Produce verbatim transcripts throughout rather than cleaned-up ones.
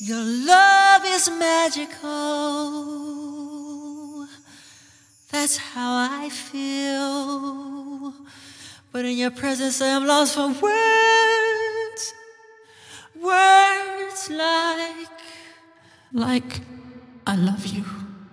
Your love is magical. That's how I feel. But in your presence I am lost for words. Words like, like I love you.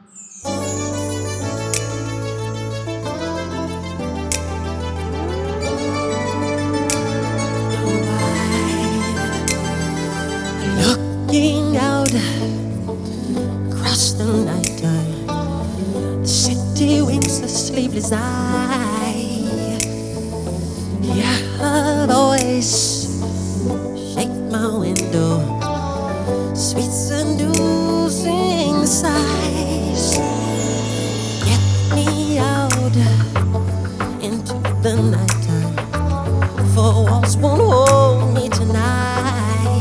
Looking out across the nighttime, the city winks a sleepless eye. Yeah, her voice shake my window, sweet seducing sighs. Get me out into the nighttime, for walls won't hold me tonight.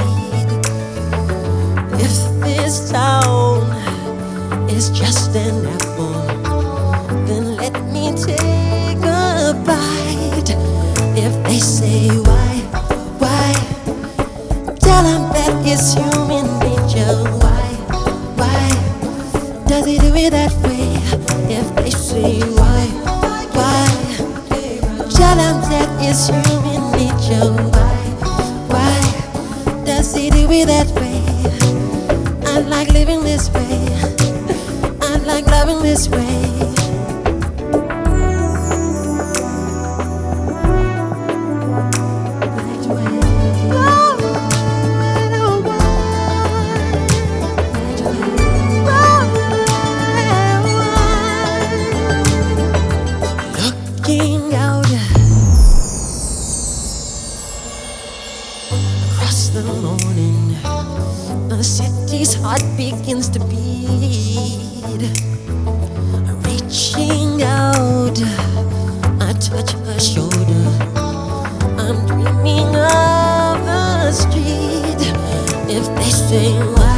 If this town is just an apple, then let me take a bite. If they say why, why, tell them that it's human nature. Why, why, does it do it that way? If they say why, why, tell them that it's human nature. Why, why, does it do it that way? I like living this way. I like loving this way. That way. Oh, I know why. That way. Oh, why. Looking out across the morning, the city's heart begins to beat. Reaching out, I touch her shoulder. I'm dreaming of the street. If they say why,